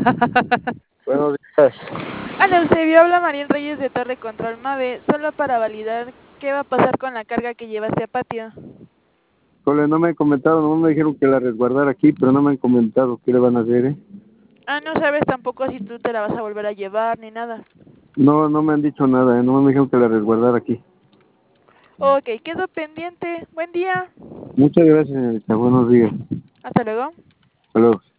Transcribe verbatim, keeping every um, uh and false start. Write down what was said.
Buenos días. Hola Eusebio, habla Marín Reyes de Torre Control Mave, solo para validar qué va a pasar con la carga que llevaste a patio. Cole, no me han comentado, no me dijeron que la resguardara aquí, pero no me han comentado qué le van a hacer, ¿eh? Ah, no sabes tampoco si tú te la vas a volver a llevar ni nada. No, no me han dicho nada, ¿eh? No me dijeron que la resguardara aquí. Ok, quedo pendiente. Buen día. Muchas gracias, señorita. Buenos días. Hasta luego. Hasta luego.